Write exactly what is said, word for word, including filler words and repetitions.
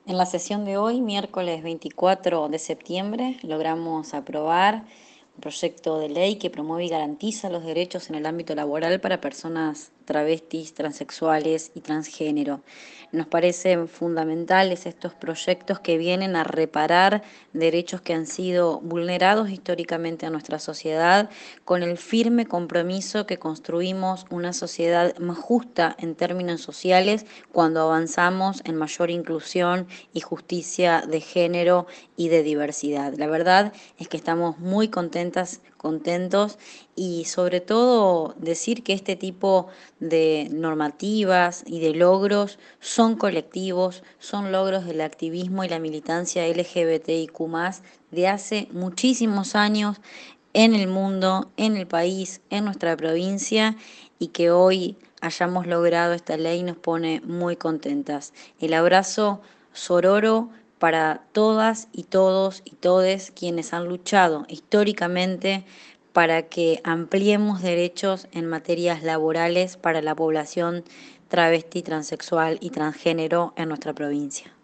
En la sesión de hoy, miércoles veinticuatro de septiembre, logramos aprobar un proyecto de ley que promueve y garantiza los derechos en el ámbito laboral para personas travestis, transexuales y transgénero. Nos parecen fundamentales estos proyectos que vienen a reparar derechos que han sido vulnerados históricamente a nuestra sociedad, con el firme compromiso que construimos una sociedad más justa en términos sociales cuando avanzamos en mayor inclusión y justicia de género y de diversidad. La verdad es que estamos muy contentas, contentos y sobre todo decir que este tipo de normativas y de logros son colectivos, son logros del activismo y la militancia L G B T I Q más, de hace muchísimos años en el mundo, en el país, en nuestra provincia, y que hoy hayamos logrado esta ley nos pone muy contentas. El abrazo sororo para todas y todos y todes quienes han luchado históricamente para que ampliemos derechos en materias laborales para la población travesti, transexual y transgénero en nuestra provincia.